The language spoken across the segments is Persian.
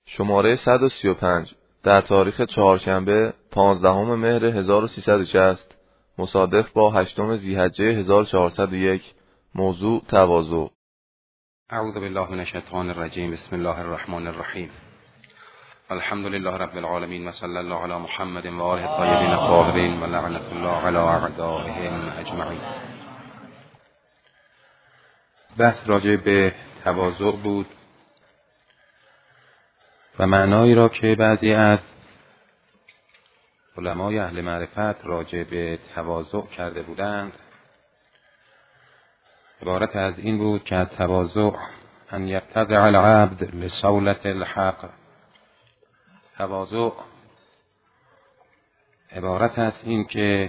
شماره 135 در تاریخ چهارشنبه 15 مهر 1360 مصادف با 8 ذی‌حجه 1401. موضوع تواضع. اعوذ بالله من الشیطان الرجیم. بسم الله الرحمن الرحیم. الحمد لله رب العالمین و صلی الله علی محمد و آله الطیبین الطاهرین و لعنت الله علی اعدائهم اجمعین. بحث راجع به تواضع بود و معنایی را که بعضی از علمای اهل معرفت راجع به تواضع کرده بودند عبارت از این بود که تواضع ان یتضع العبد لصولة الحق. تواضع عبارت از این که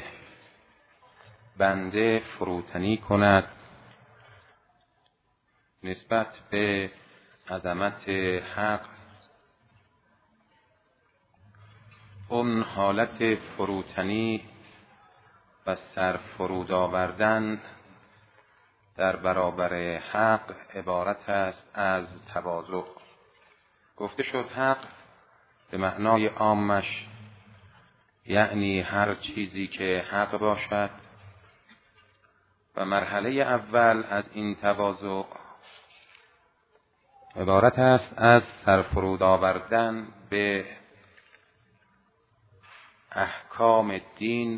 بنده فروتنی کند نسبت به عظمت حق. اون حالت فروتنی و سرفرود آوردن در برابر حق عبارت است از تواضع. گفته شد حق به معنای عامش یعنی هر چیزی که حق باشد و مرحله اول از این تواضع عبارت است از سرفرود آوردن به احکام دین،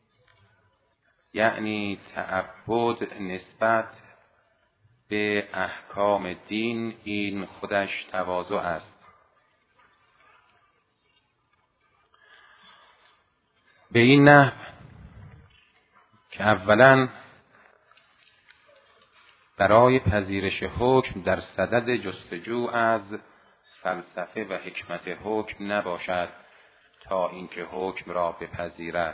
یعنی تعبد نسبت به احکام دین. این خودش تواضع است. به این نحو که اولا برای پذیرش حکم در صدد جستجو از فلسفه و حکمت حکم نباشد تا اینکه حکم را بپذیرد،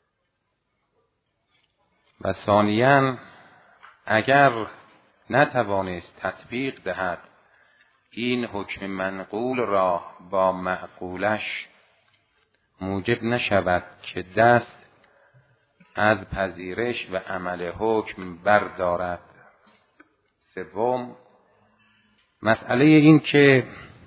و ثانیاً اگر نتوانست تطبیق دهد این حکم منقول را با معقولش موجب نشود که دست از پذیرش و عمل حکم بردارد. سوم، مسئله این که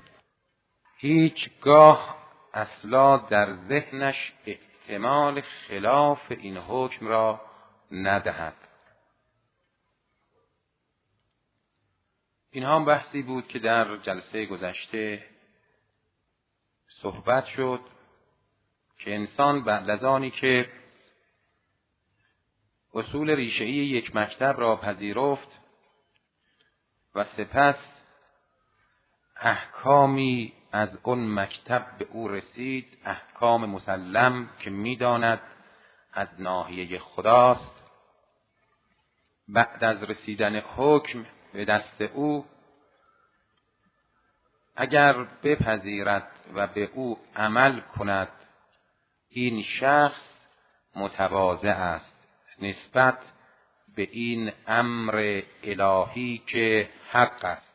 هیچگاه اصلا در ذهنش احتمال خلاف این حکم را ندهد. این هم بحثی بود که در جلسه گذشته صحبت شد که انسان بعد از آنی که اصول ریشه‌ای یک مکتب را پذیرفت و سپس احکامی از اون مکتب به او رسید، احکام مسلم که می‌داند از ناحیه خداست، بعد از رسیدن حکم به دست او اگر بپذیرد و به او عمل کند این شخص متواضع است نسبت به این امر الهی که حق است.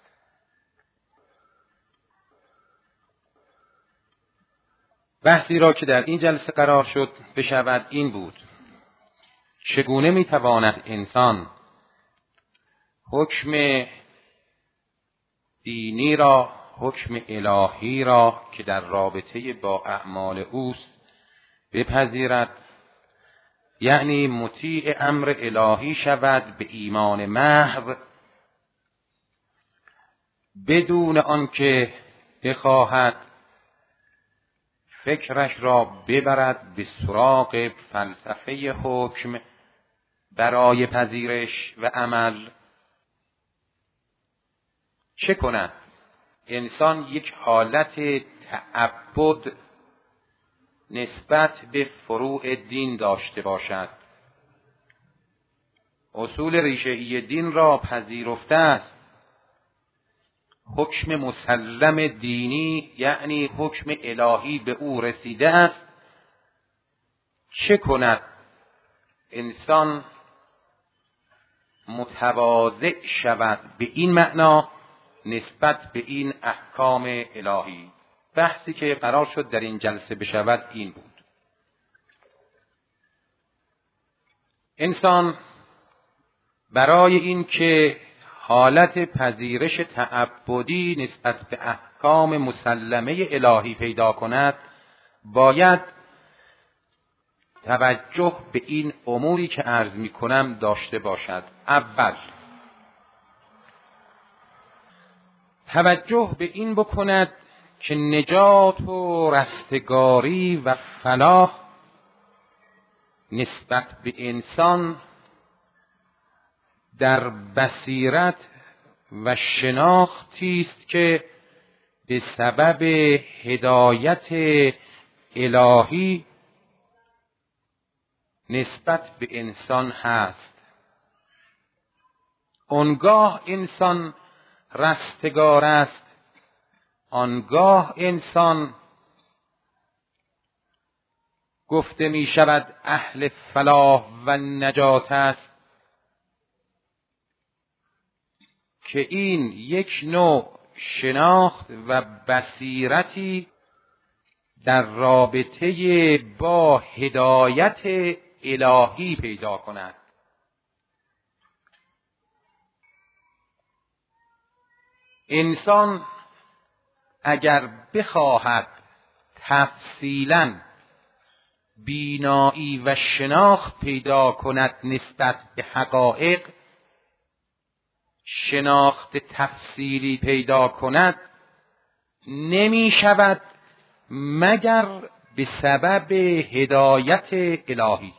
بحثی را که در این جلسه قرار شد بشود این بود: چگونه میتواند انسان حکم دینی را، حکم الهی را که در رابطه با اعمال اوست بپذیرد، یعنی مطیع امر الهی شود به ایمان محض بدون آنکه بخواهد فکرش را ببرد به سراغ فلسفه حکم برای پذیرش و عمل. چه کند؟ انسان یک حالت تعبد نسبت به فروع دین داشته باشد. اصول ریشه‌ای دین را پذیرفته است، حکم مسلم دینی یعنی حکم الهی به او رسیده است. چه کند؟ انسان متواضع شود به این معنا نسبت به این احکام الهی. بحثی که قرار شد در این جلسه بشود این بود: انسان برای این که حالت پذیرش تعبدی نسبت به احکام مسلمه الهی پیدا کند، باید توجه به این اموری که عرض می کنم داشته باشد. اول، توجه به این بکند که نجات و رستگاری و فلاح نسبت به انسان در بصیرت و شناختی است که به سبب هدایت الهی نسبت به انسان هست. آنگاه انسان رستگار است، آنگاه انسان گفته می شود اهل فلاح و نجات است که این یک نوع شناخت و بصیرتی در رابطه با هدایت الهی پیدا کند. انسان اگر بخواهد تفصیلاً بینایی و شناخت پیدا کند نسبت به حقایق، شناخت تفصیلی پیدا کند، نمی شود مگر به سبب هدایت الهی.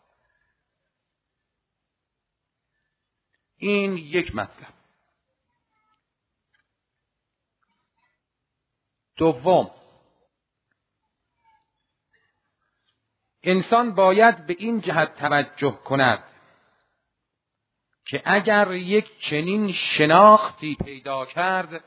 این یک مطلب. دوم، انسان باید به این جهت توجه کند که اگر یک چنین شناختی پیدا کرد،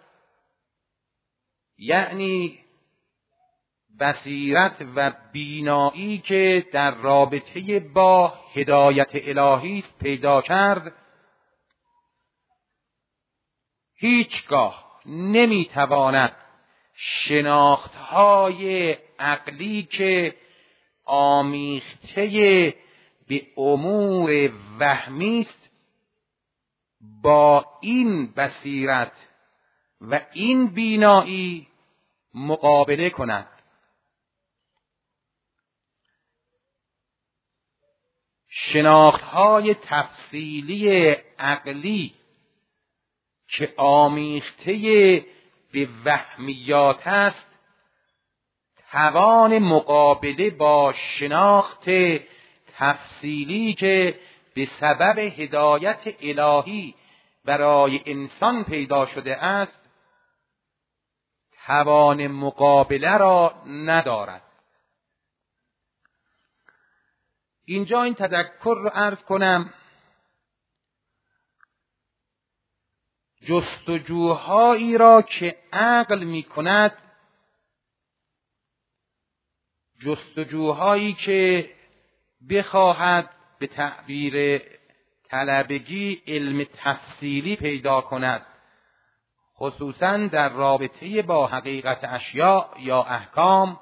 یعنی بصیرت و بینایی که در رابطه با هدایت الهی پیدا کرد، هیچگاه نمیتواند شناختهای عقلی که آمیخته به امور وهمی است با این بصیرت و این بینایی مقابله کند. شناختهای تفصیلی عقلی که آمیخته به وهمیات است، توان مقابله با شناخت تفصیلی که به سبب هدایت الهی برای انسان پیدا شده است، توان مقابله را ندارد. اینجا این تذکر رو عرض کنم، جستجوهایی را که عقل می کند، جستجوهایی که بخواهد به تعبیر طلبگی علم تفصیلی پیدا کند، خصوصا در رابطه با حقیقت اشیاء یا احکام،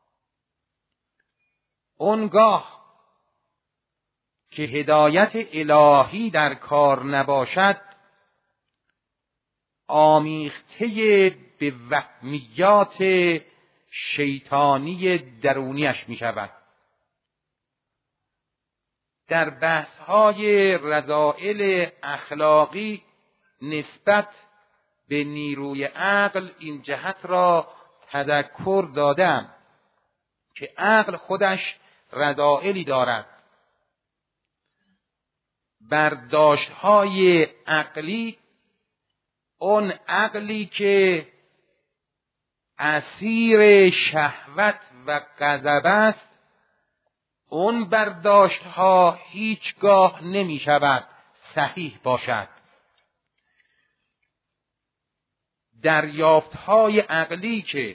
اونگاه که هدایت الهی در کار نباشد، آمیخته به وهمیات شیطانی درونیش می شود. در بحث‌های رذائل اخلاقی نسبت به نیروی عقل این جهت را تذکر دادم که عقل خودش رذائلی دارد. برداشت‌های عقلی، اون عقلی که اسیر شهوت و غضب است، اون برداشت‌ها هیچگاه نمی شود صحیح باشد. دریافت‌های عقلی که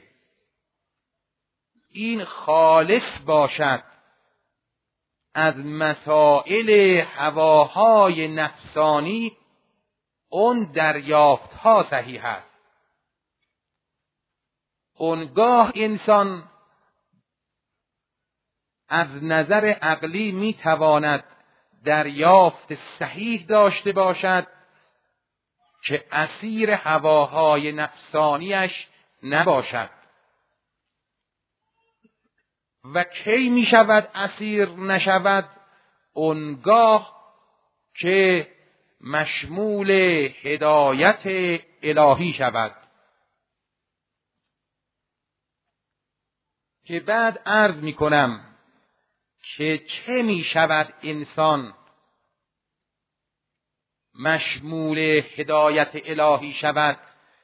این خالص باشد از مسائل هواهای نفسانی، اون دریافت‌ها صحیح است. اونگاه انسان از نظر عقلی میتواند دریافت صحیح داشته باشد که اسیر هواهای نفسانیش نباشد. و کی می شود اسیر نشود؟ اونگاه که مشمول هدایت الهی شود. که بعد عرض می کنم که چه می شود انسان مشمول هدایت الهی شود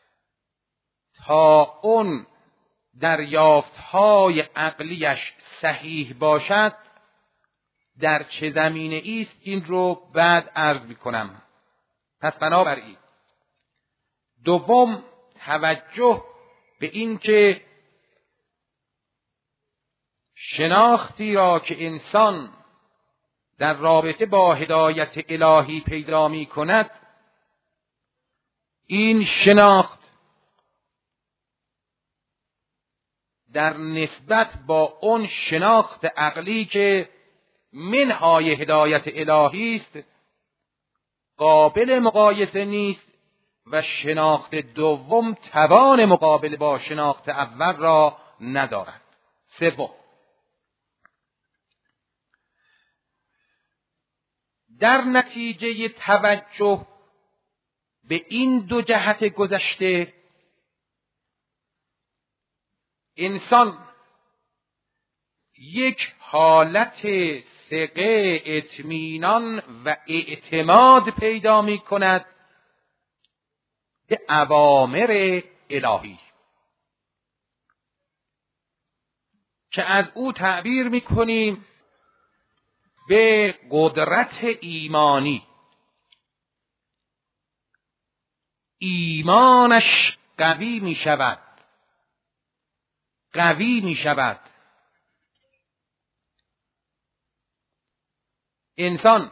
تا اون دریافت‌های عقلیش صحیح باشد. در چه زمینه ایست این رو بعد عرض می‌کنم. پس بنابراین دوم، توجه به این که شناختی را که انسان در رابطه با هدایت الهی پیدا می‌کند، این شناخت در نسبت با اون شناخت عقلی که منهای هدایت الهی است قابل مقایسه نیست و شناخت دوم توان مقابله با شناخت اول را ندارد. سوم، در نتیجه توجه به این دو جهت گذشته، انسان یک حالت ثقه، اطمینان و اعتماد پیدا می کند به اوامر الهی که از او تعبیر می کنیم به قدرت ایمانی. ایمانش قوی می شود، قوی می شود. انسان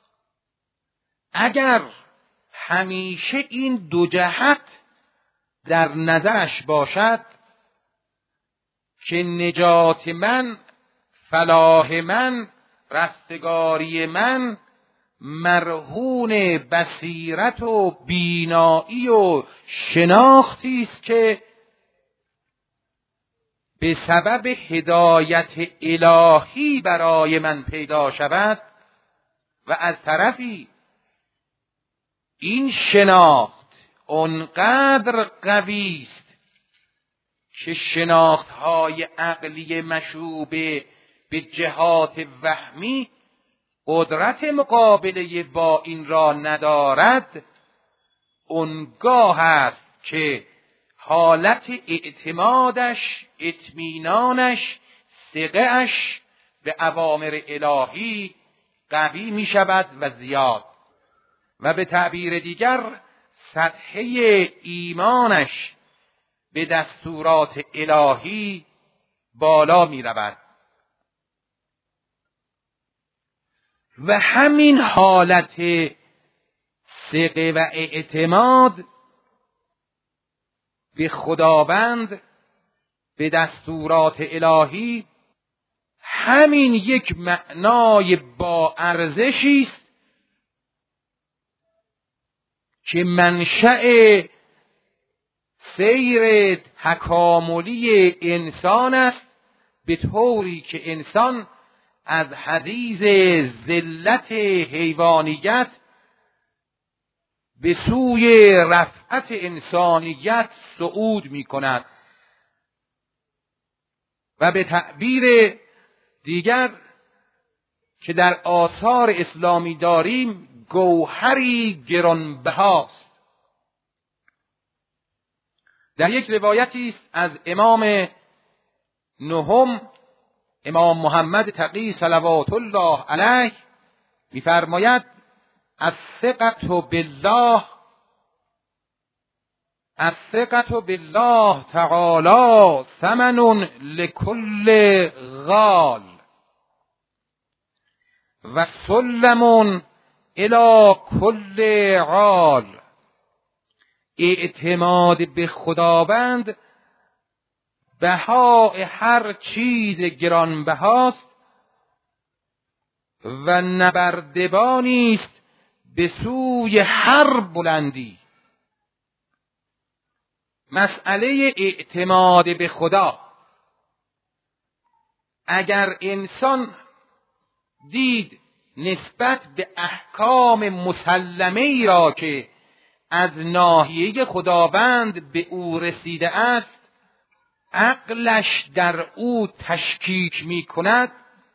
اگر همیشه این دو جهت در نظرش باشد که نجات من، فلاح من، رستگاری من مرهون بصیرت و بینایی و شناختی است که به سبب هدایت الهی برای من پیدا شود، و از طرفی این شناخت اونقدر قوی است که شناخت‌های عقلی مشوبه به جهات وهمی قدرت مقابله با این را ندارد، اونگاه است که حالت اعتمادش، اطمینانش، ثقه‌اش به اوامر الهی قوی می شود و زیاد، و به تعبیر دیگر سطح ایمانش به دستورات الهی بالا می رود. و همین حالت ثقه و اعتماد به خداوند، به دستورات الهی، همین یک معنای با ارزشی است که منشأ سیر تکاملی انسان است، به طوری که انسان از حضیض ذلت حیوانیت به سوی رفعت انسانیت صعود می کند. و به تعبیر دیگر که در آثار اسلامی داریم، گوهری گرانبهاست. در یک روایتی است از امام نهم، امام محمد تقی صلوات الله علیه، می‌فرماید الثقة بالله تعالی ثمن لكل غال و سلم الی کل عال. اعتماد به خداوند بهای هر چیز گرانبهاست و نبردبانی است به سوی هر بلندی. مسئله اعتماد به خدا. اگر انسان دید نسبت به احکام مسلمه ای را که از ناحیه خداوند به او رسیده است عقلش در او تشکیک می کند،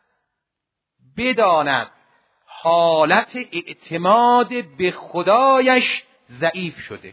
بداند حالت اعتماد به خدایش ضعیف شده.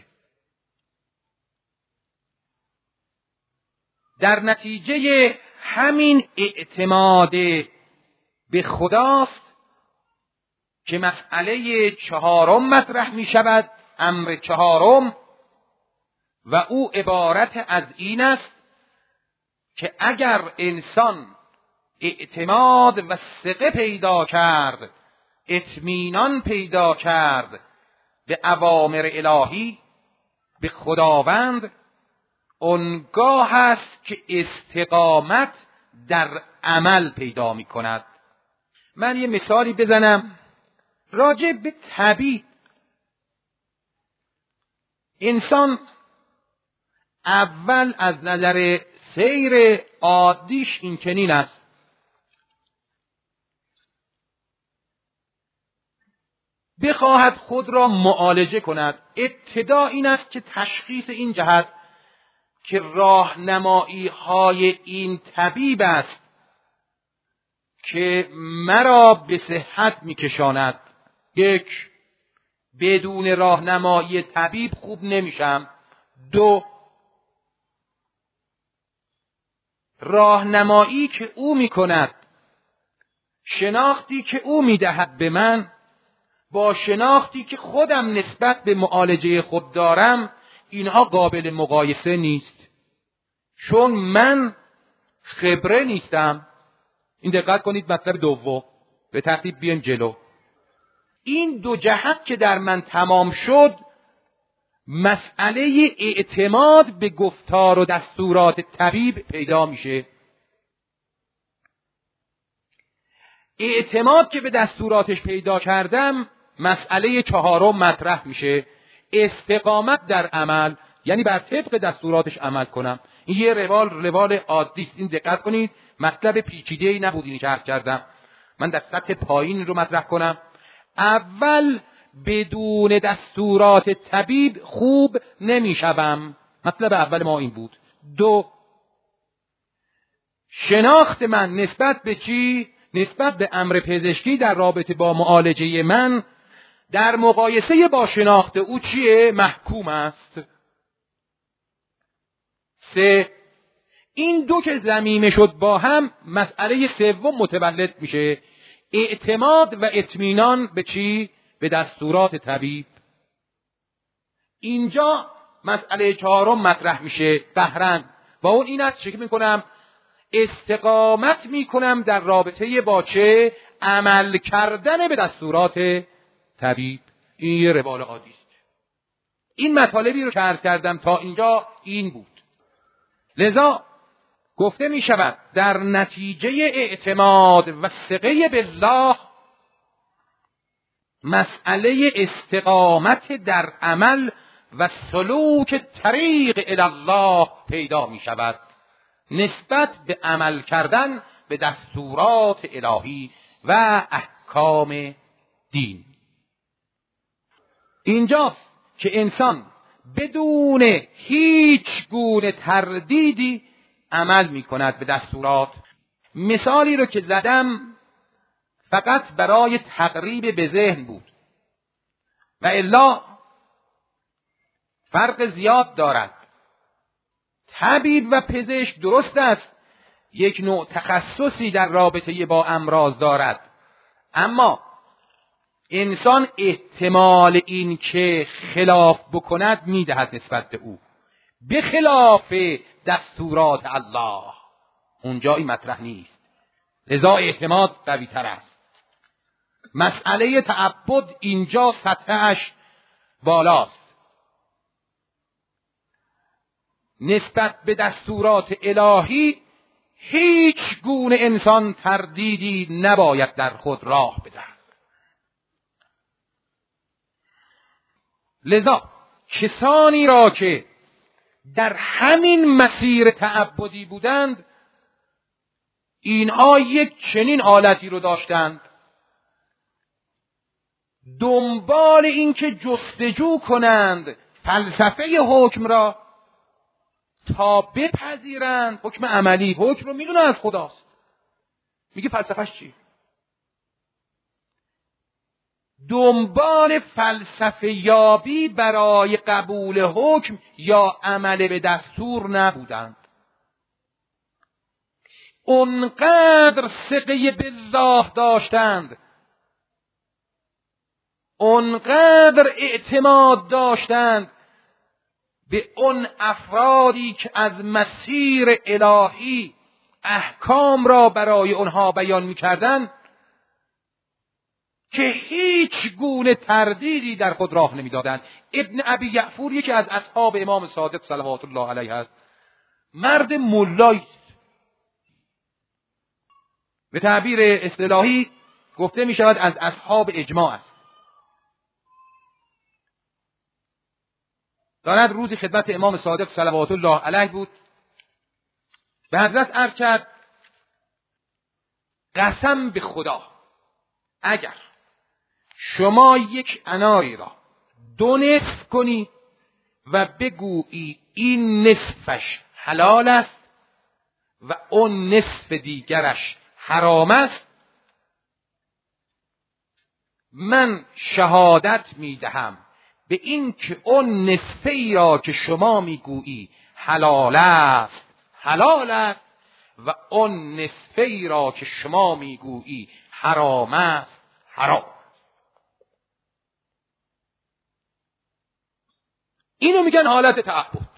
در نتیجه همین اعتماد به خداست که مسئله چهارم مطرح می شود، امر چهارم، و او عبارت از این است که اگر انسان اعتماد و ثقه پیدا کرد، اطمینان پیدا کرد به اوامر الهی، به خداوند، اونگاه است که استقامت در عمل پیدا می کند. من یه مثالی بزنم راجع به طبیب. انسان اول از نظر سیر عادیش این چنین است: بخواهد خود را معالجه کند، ابتدا این است که تشخیص این جهت که راهنمایی های این طبیب است که مرا به صحت میکشاند. یک، بدون راهنمایی طبیب خوب نمیشم. دو، راهنمایی که او میکند، شناختی که او میدهد به من با شناختی که خودم نسبت به معالجه خود دارم، اینها قابل مقایسه نیست، چون من خبره نیستم. این دقت کنید، مطلب دوم، به ترتیب بیایم جلو. این دو جهت که در من تمام شد، مسئله اعتماد به گفتار و دستورات طبیب پیدا میشه. اعتماد که به دستوراتش پیدا کردم، مسئله چهارم مطرح میشه: استقامت در عمل، یعنی بر طبق دستوراتش عمل کنم. این یه روال عادی است. این دقت کنید، مطلب پیچیده‌ای نبود اینی که عرض کردم. من در سطح پایین رو مطرح کنم. اول بدون دستورات طبیب خوب نمیشوم. مطلب اول ما این بود. دو، شناخت من نسبت به چی؟ نسبت به امر پزشکی در رابطه با معالجه من در مقایسه با شناخت او چیه؟ محکوم است. سه، این دو که ضمیمه شد با هم، مسئله سوم متولد میشه: اعتماد و اطمینان به چی؟ به دستورات طبیب. اینجا مسئله چهارم مطرح میشه، بهرن، و اون این است چه میکنم؟ استقامت میکنم در رابطه با چه؟ عمل کردن به دستورات طبیب. این یه روال عادی است. این مطالبی رو که عرض کردم تا اینجا این بود. لذا گفته می شود در نتیجه اعتماد و ثقه بالله، مسئله استقامت در عمل و سلوک طریق الی الله پیدا می شود، نسبت به عمل کردن به دستورات الهی و احکام دین. اینجاست که انسان بدون هیچ گونه تردیدی عمل می کند به دستورات. مثالی رو که زدم فقط برای تقریب به ذهن بود و الا فرق زیاد دارد. طبیب و پزشک درست است یک نوع تخصصی در رابطه با امراض دارد، اما انسان احتمال این که خلاف بکند میدهد نسبت به او، به خلاف دستورات الله اونجا این مطرح نیست. لذا اعتماد قوی تر است. مسئله تعبد اینجا سطحش بالاست. نسبت به دستورات الهی هیچ گونه انسان تردیدی نباید در خود راه بدهد. لذا کسانی را که در همین مسیر تعبدی بودند، اینها یک چنین حالتی رو داشتند، دنبال این که جستجو کنند فلسفه حکم را تا بپذیرند حکم عملی. حکم رو میدونه از خداست، میگه فلسفهش چی؟ دنبال فلسفه یابی برای قبول حکم یا عمل به دستور نبودند. اونقدر ثقه بالله داشتند، اونقدر اعتماد داشتند به اون افرادی که از مسیر الهی احکام را برای اونها بیان می‌کردند که هیچ گونه تردیدی در خود راه نمی‌دادند. ابن ابی یعفور یکی از اصحاب امام صادق صلوات الله علیه است. مرد ملایی است. به تعبیر اصطلاحی گفته می‌شود از اصحاب اجماع است. دارد روزی خدمت امام صادق صلوات الله علیه بود، به حضرت عرض کرد قسم به خدا اگر شما یک اناری را دو نصف کنی و بگویی این نصفش حلال است و اون نصف دیگرش حرام است، من شهادت میدهم به این که اون نصفه ای را که شما میگویی حلال است حلال است و اون نصفه ای را که شما میگویی حرام است حرام. اینو میگن حالت تعبد.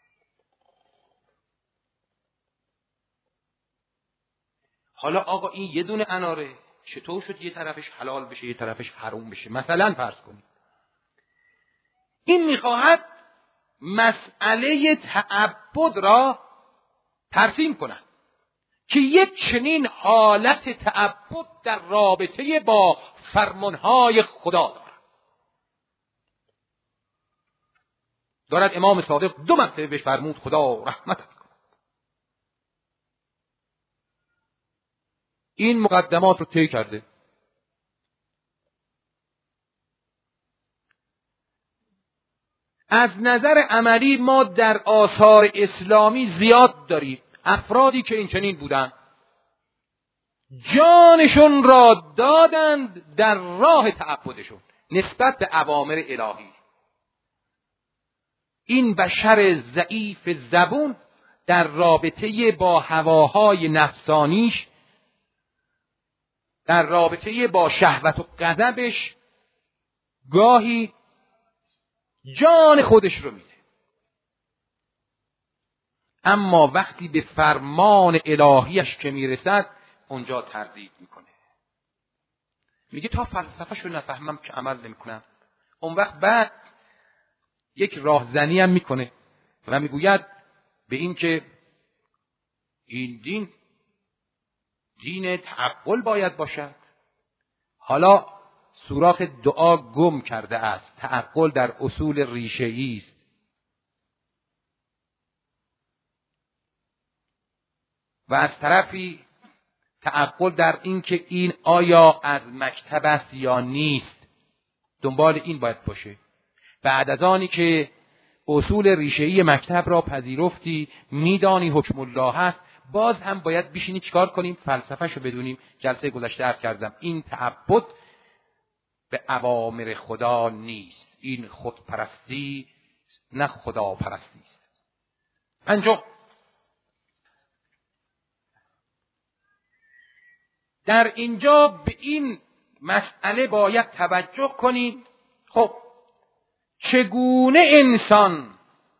حالا آقا این یه دونه اناره چطور شد یه طرفش حلال بشه یه طرفش حرام بشه؟ مثلا فرض کنید این میخواهد مسئله تعبد را ترسیم کند که یک چنین حالت تعبد در رابطه با فرمانهای خدا دارد امام صادق 2 مرتبه بهش فرمود خدا رحمتت کند. این مقدمات رو طی کرده. از نظر عملی ما در آثار اسلامی زیاد داریم افرادی که این چنین بودند، جانشون را دادند در راه تعبدشون نسبت به اوامر الهی. این بشر ضعیف زبون در رابطه با هواهای نفسانیش، در رابطه با شهوت و غضبش گاهی جان خودش رو میده، اما وقتی به فرمان الهیش که میرسد اونجا تردید میکنه، میگه تا فلسفه‌ش رو نفهمم که عمل نمیکنم. اون وقت بعد یک راهزنی هم میکنه و میگوید به این که این دین تعقل باید باشد. حالا سوراخ دعا گم کرده است. تعقل در اصول ریشه‌ای است. و از طرفی تعقل در این که این آیا از مکتب است یا نیست، دنبال این باید باشه. بعد از آنی که اصول ریشه‌ای مکتب را پذیرفتی، میدانی حکم الله هست، باز هم باید بشینی چیکار کنیم؟ فلسفه‌شو بدونیم. جلسه گذشته عرض کردم این تعبد به اوامر خدا نیست، این خودپرستی نه خداپرستی است. پنجم، در اینجا به این مسئله باید توجه کنیم. خب چگونه انسان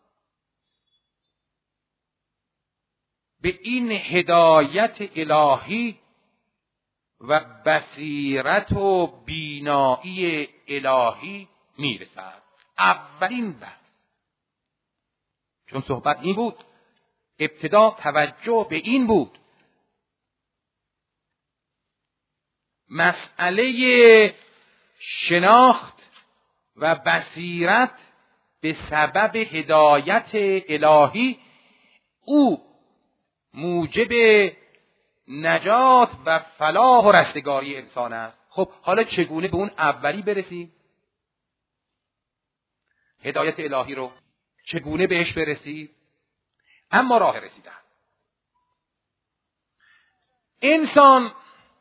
به این هدایت الهی و بصیرت و بینایی الهی میرسد؟ اولین بحث، چون صحبت این بود، ابتدا توجه به این بود، مسئله شناخت و بصیرت به سبب هدایت الهی او موجب نجات و فلاح و رستگاری انسان است. خب حالا چگونه به اون اولی برسیم؟ هدایت الهی رو چگونه بهش برسیم؟ اما راه رسیدن. انسان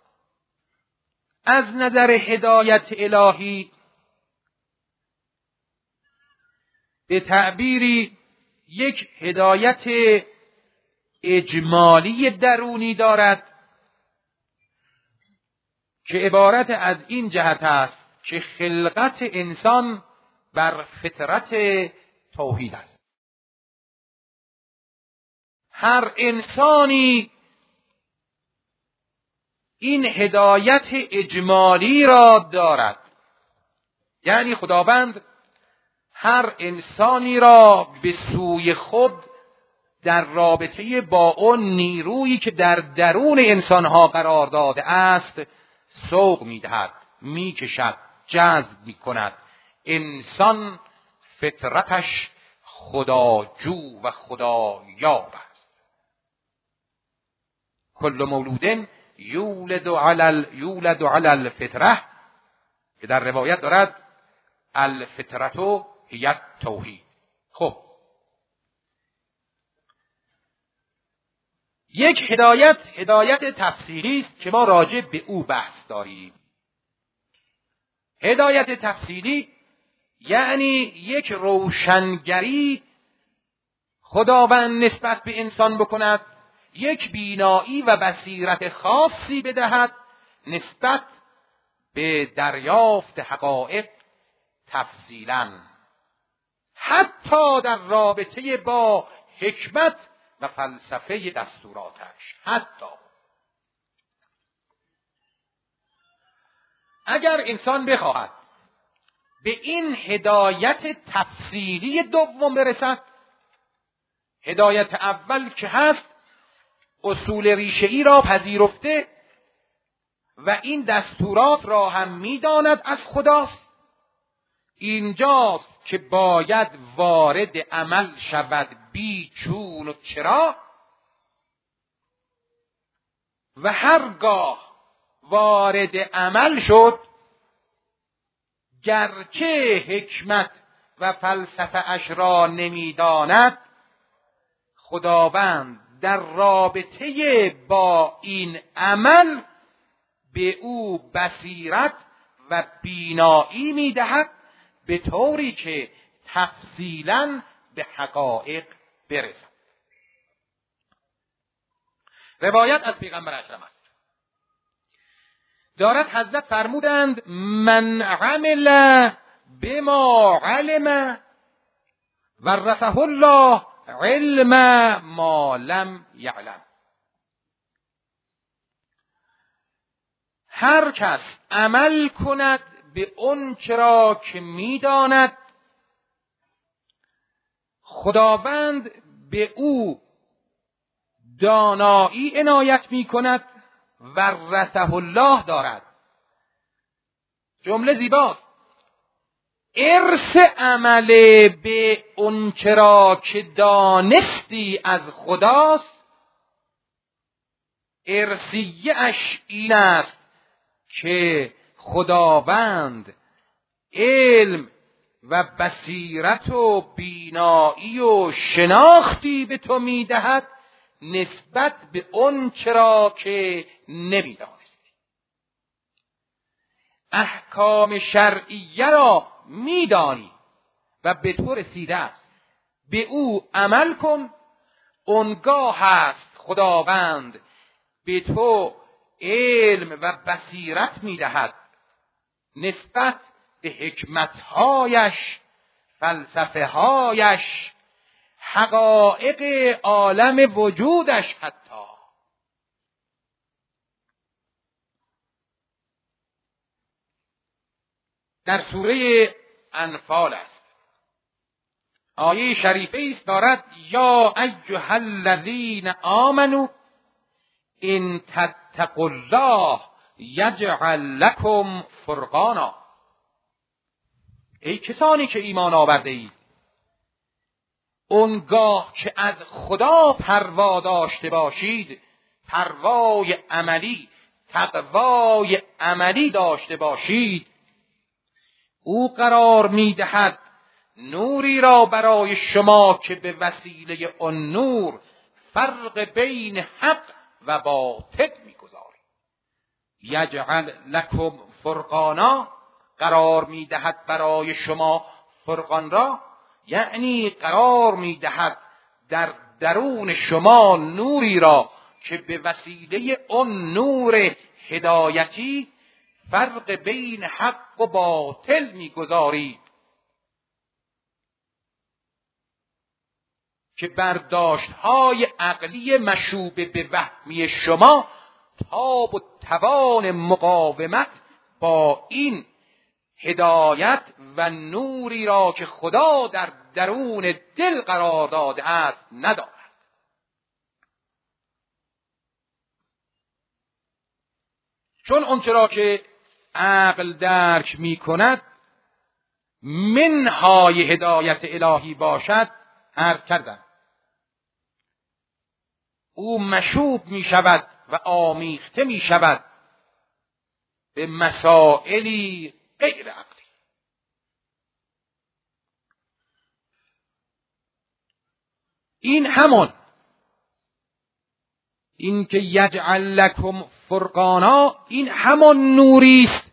از نظر هدایت الهی به تعبیری یک هدایت اجمالی درونی دارد که عبارت از این جهت است که خلقت انسان بر فطرت توحید است. هر انسانی این هدایت اجمالی را دارد، یعنی خداوند هر انسانی را به سوی خود در رابطه با اون نیرویی که در درون انسانها قرار داده است سوق می‌دهد، می‌کشد، جذب می‌کند. انسان فطرتش خداجو و خدایاب است. کل مولود یولد علی الفطره، که در روایت دارد الفطرة هی التوحید. خب یک هدایت تفصیلی است که ما راجع به او بحث داریم. هدایت تفصیلی یعنی یک روشنگری خداوند نسبت به انسان بکند، یک بینایی و بصیرت خاصی بدهد نسبت به دریافت حقایق تفصیلاً، حتی در رابطه با حکمت و فلسفه دستوراتش. حتی اگر انسان بخواهد به این هدایت تفصیلی دوم برسد، هدایت اول که هست اصول ریشه‌ای را پذیرفته و این دستورات را هم می‌داند از خداست، اینجاست که باید وارد عمل شود بی چون و چرا، و هرگاه وارد عمل شد گرچه حکمت و فلسفه اش را نمی‌داند، خداوند در رابطه با این عمل به او بصیرت و بینایی می‌دهد به طوری که تفصیلاً به حقایق برسد. روایت از پیغمبر اکرم است، دارد حضرت فرمودند من عمل بما علم ورثه الله علم ما لم یعلم. هر کس عمل کند به اون چرا که میداند، خداوند به او دانایی عنایت می کند، ورثه الله دارد. جمله زیباست. ارث عمل به اون چرا که دانستی از خداست، ارثیه اش این است که خداوند علم و بصیرت و بینایی و شناختی به تو میدهد نسبت به اون چرا که نمیدانستی. احکام شرعیه را میدانی و به تو رسیده است، به او عمل کن، اونگاه هست خداوند به تو علم و بصیرت میدهد نسبت به حکمتهایش، فلسفههایش، حقایق عالم وجودش. حتی در سوره انفال است، آیه شریفه است دارد یا ایها الذین آمنوا ان تتقوا الله یجعل لکم فرقانا. ای کسانی که ایمان آورده اید، اونگاه که از خدا پروا داشته باشید، پروای عملی، تقوای عملی داشته باشید، او قرار می‌دهد نوری را برای شما که به وسیله آن نور فرق بین حق و باطل می‌گذارید. یجعل لکم فرقانا، قرار می‌دهد برای شما فرقان را، یعنی قرار می‌دهد در درون شما نوری را که به وسیله آن نور هدایتی فرق بین حق و باطل می‌گذارید که برداشت‌های عقلی مشوب به وهمی شما تاب و توان مقاومت با این هدایت و نوری را که خدا در درون دل قرار داده است ندارد. چون آنچه را که عقل درک می کند منهای هدایت الهی باشد، عرض کردم او مشوب می شود و آمیخته می شود به مسائلی غیر عقلی. این که یجعل لکم فرقانا، این همان نوری است،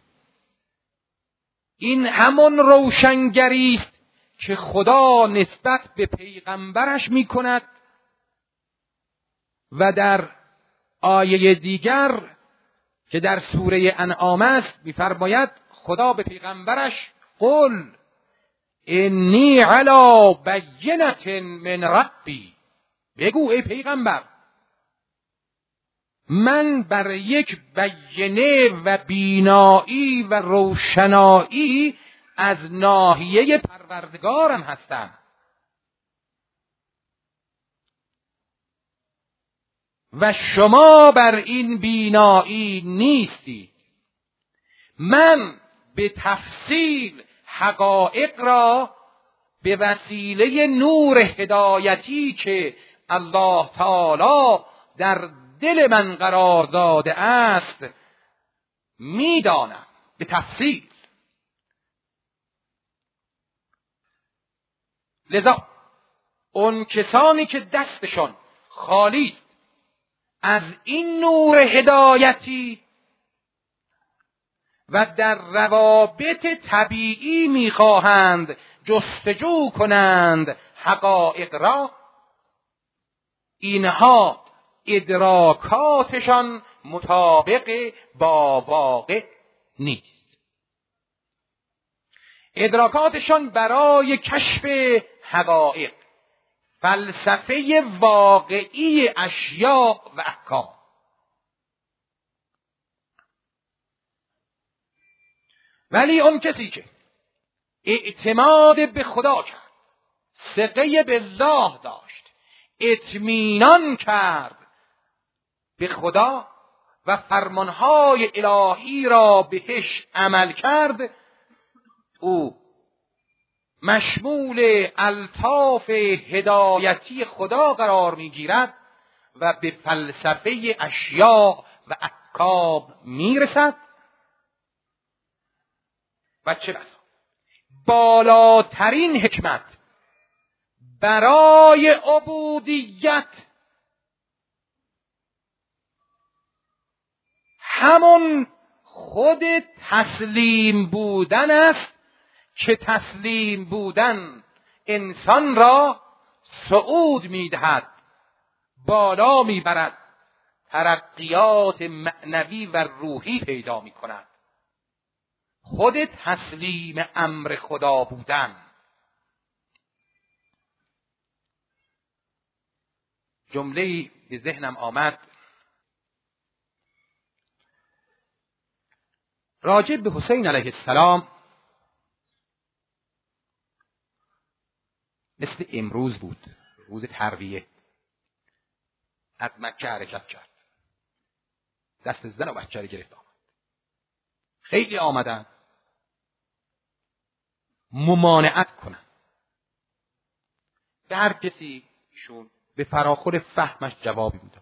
این همان روشنگری است که خدا نسبت به پیغمبرش می کند و در آیه دیگر که در سوره انعام است می‌فرماید خدا به پیغمبرش قل انی علی بینة من ربی، بگو ای پیغمبر من بر یک بینه و بینایی و روشنایی از ناحیه پروردگارم هستم. و شما بر این بینایی نیستید. من به تفصیل حقایق را به وسیله نور هدایتی که الله تعالی در دل من قرار داده است میدانم به تفصیل. لذا اون کسانی که دستشون خالی است از این نور هدایتی و در روابط طبیعی میخواهند جستجو کنند حقایق را، اینها ادراکاتشان مطابق با واقع نیست. ادراکاتشان برای کشف حقایق، فلسفه واقعی اشیاء و احکام. ولی اون کسی که اعتماد به خدا کرد، ثقه بالله داشت، اطمینان کرد به خدا و فرمانهای الهی را بهش عمل کرد، او مشمول الطاف هدایتی خدا قرار میگیرد و به فلسفه اشیاء و احکام میرسد و چه بسا بالاترین حکمت برای عبودیت همون خود تسلیم بودن است که تسلیم بودن انسان را صعود می‌دهد، بالا می‌برد، ترقیات معنوی و روحی پیدا می‌کند. خود تسلیم امر خدا بودن. جمله‌ای به ذهنم آمد راجع به حسین علیه السلام، مثل امروز بود، روز ترویه، از مکه حرکت کرد، دست زن و بچه رو گرفت آمد. خیلی آمدن ممانعت کنن، به هر کسی ایشون به فراخور فهمش جوابی میداد.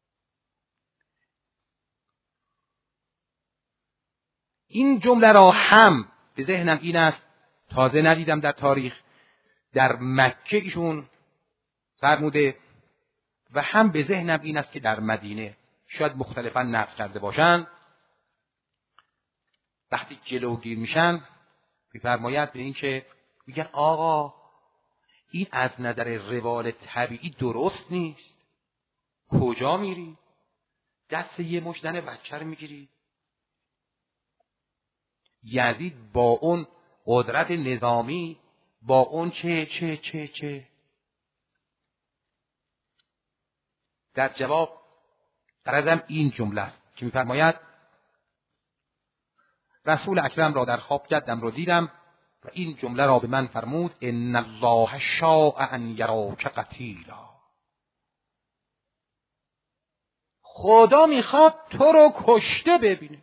این جمله را هم به ذهنم این است، تازه ندیدم در تاریخ، در مکه ایشون فرموده و هم به ذهنم این است که در مدینه شاید مختلفا نقل کرده باشند. وقتی جلوگیر میشن میفرماید به این که میگن آقا این از نظر روال طبیعی درست نیست، کجا میری؟ دست یه مشتن بچه رو میگیری؟ یزید با اون قدرت نظامی، با اون چه در جواب غرضم این جمله است که میفرماید رسول اکرم را در خواب جدم را دیدم و این جمله را به من فرمود: ان الله شاء ان یراک قتیلا. خدا میخواد تو رو کشته ببینه.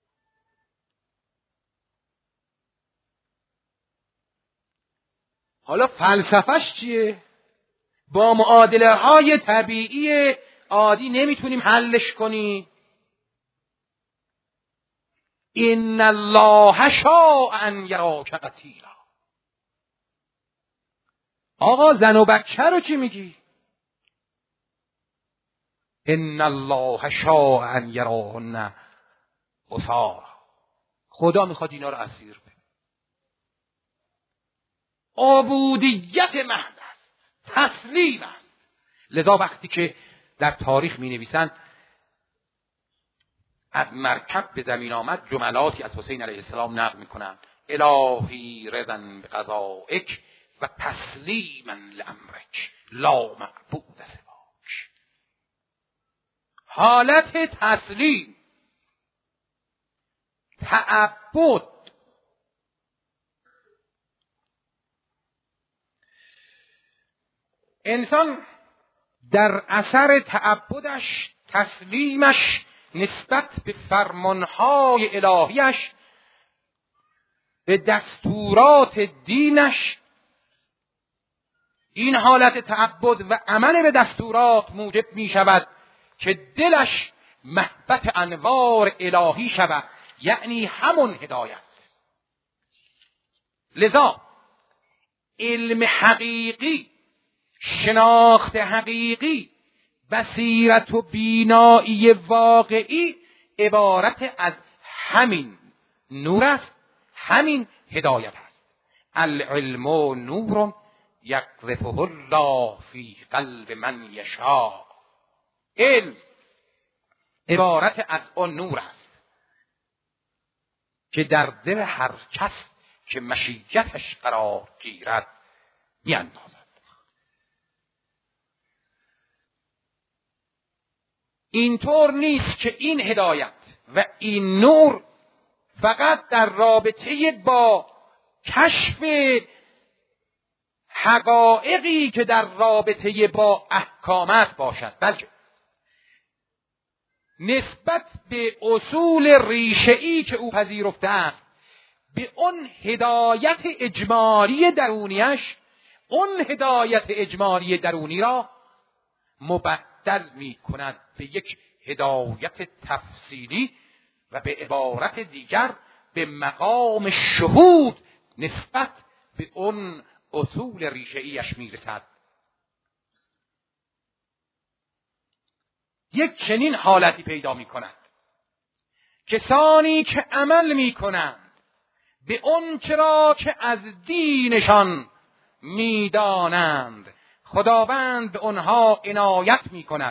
حالا فلسفهش چیه؟ با معادله های طبیعی عادی نمیتونیم حلش کنیم. ان الله شاء ان یراک قتیلا. آقا زن و بچه رو چی میگی؟ ان الله شاء ان یراهن اسارا. خدا میخواد اینا رو اسیر بده. عبودیت محض است، تسلیم است. لذا وقتی که در تاریخ می نویسند از مرکب به زمین آمد، جملاتی از حسین علیه السلام نقل میکنند: الهی رضا بقضائک و تسلیما لامرک لا معبود سواک. حالت تسلیم، تعبد. انسان در اثر تعبدش، تسلیمش نسبت به فرمانهای الهیش، به دستورات دینش، این حالت تعبد و عمل به دستورات موجب می شود که دلش محبت انوار الهی شود، یعنی همون هدایت. لذا علم حقیقی، شناخت حقیقی، بصیرت و بینایی واقعی عبارت از همین نور است، همین هدایت است. العلم نور یقذفه الله فی قلب من یشاء. علم عبارت از آن نور است که در دل هر کس که مشیتش قرار گیرد میاندازد. اینطور نیست که این هدایت و این نور فقط در رابطه با کشف حقایقی که در رابطه با احکام است باشد، بلکه نسبت به اصول ریشه‌ای که او پذیرفته است، به اون هدایت اجمالی درونیش، اون هدایت اجمالی درونی را مبدل می کند به یک هدایت تفصیلی و به عبارت دیگر به مقام شهود نسبت به اون اصول ریشه‌ایش می رسد. یک چنین حالتی پیدا می کند. کسانی که عمل می کنند به اون چرا که از دینشان می دانند، خداوند به آنها عنایت می کند.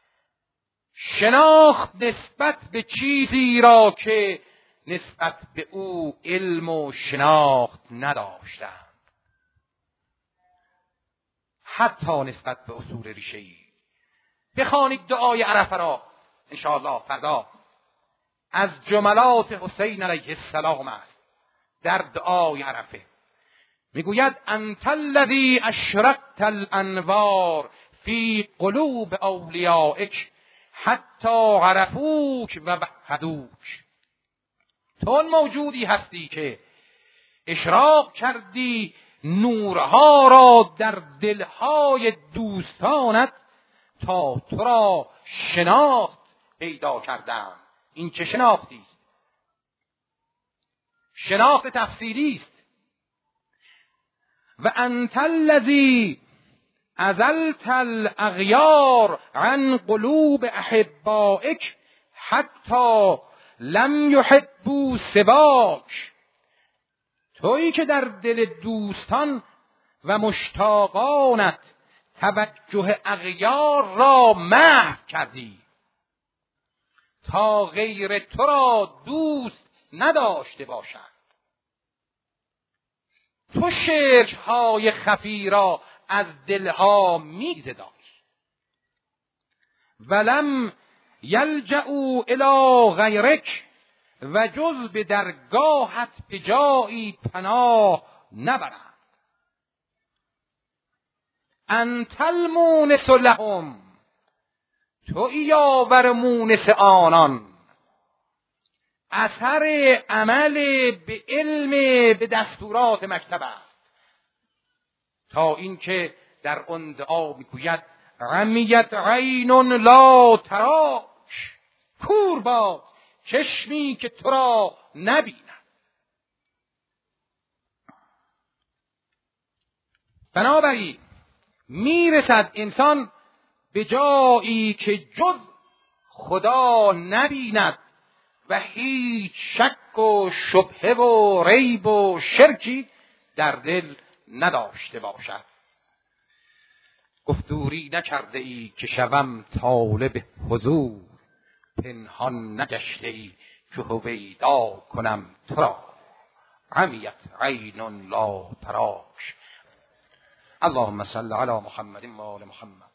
شناخت نسبت به چیزی را که نسبت به او علم و شناخت نداشتند، حتی نسبت به اصول ریشه‌ای. بخوانید دعای عرفه را انشاءالله فردا، از جملات حسین علیه السلام است. در دعای عرفه میگوید: انت الذی اشرقت الانوار فی قلوب اولیائک حتی عرفوک و وحدوک. تو موجودی هستی که اشراق کردی نورها را در دلهای دوستانت تا تو را شناخت پیدا کردم. این چه شناختی است؟ شناخت تفصیلی است. و انت الذی ازلت الاغیار عن قلوب احبائک حتی لم یحبوا سواک. تویی که در دل دوستان و مشتاقانت توجه اغیار را محو کردی تا غیر تو را دوست نداشته باشند. تو شرک‌های خفی را از دلها می‌زدایی. ولم یلجأوا الی غیرک، و جز به درگاهت به جایی پناه نبرند. انت المونس لهم، تو یاور مونس آنان. اثر عمل به علم به دستورات مکتب است، تا اینکه در آن دعا میگوید عمیت عین لا تراک، کور باد چشمی که تو را نبیند. بنابراین میرسد انسان به جایی که جز خدا نبیند و هیچ شک و شبهه و ریب و شرکی در دل نداشته باشد. گفت دوری نکرده ای که شوم طالب حضور، پنهان نگشته ای که هویدا کنم تو را. عمیت عین لا تراک. اللهم صل علی محمد و آل محمد.